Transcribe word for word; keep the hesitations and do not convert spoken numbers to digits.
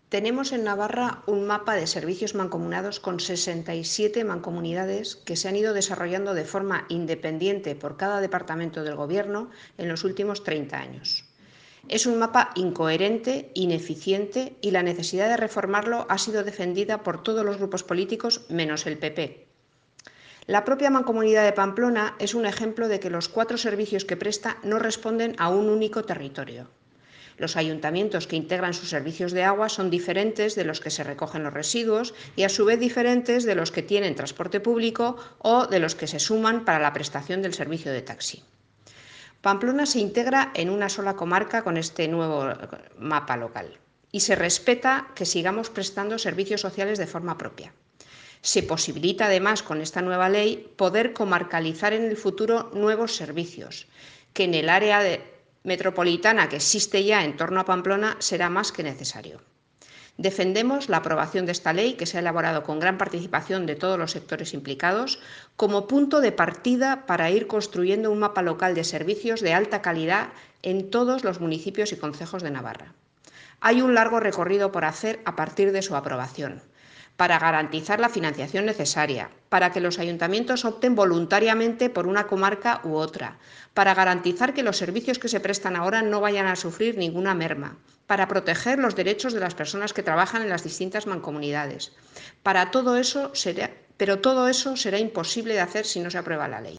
Tenemos en Navarra un mapa de servicios mancomunados con sesenta y siete mancomunidades que se han ido desarrollando de forma independiente por cada departamento del Gobierno en los últimos treinta años. Es un mapa incoherente, ineficiente y la necesidad de reformarlo ha sido defendida por todos los grupos políticos menos el P P. La propia Mancomunidad de Pamplona es un ejemplo de que los cuatro servicios que presta no responden a un único territorio. Los ayuntamientos que integran sus servicios de agua son diferentes de los que se recogen los residuos y, a su vez, diferentes de los que tienen transporte público o de los que se suman para la prestación del servicio de taxi. Pamplona se integra en una sola comarca con este nuevo mapa local y se respeta que sigamos prestando servicios sociales de forma propia. Se posibilita, además, con esta nueva ley, poder comarcalizar en el futuro nuevos servicios, que en el área de metropolitana que existe ya en torno a Pamplona será más que necesario. Defendemos la aprobación de esta ley, que se ha elaborado con gran participación de todos los sectores implicados, como punto de partida para ir construyendo un mapa local de servicios de alta calidad en todos los municipios y concejos de Navarra. Hay un largo recorrido por hacer a partir de su aprobación, para garantizar la financiación necesaria, para que los ayuntamientos opten voluntariamente por una comarca u otra, para garantizar que los servicios que se prestan ahora no vayan a sufrir ninguna merma, para proteger los derechos de las personas que trabajan en las distintas mancomunidades. Para todo eso será, pero todo eso será imposible de hacer si no se aprueba la ley.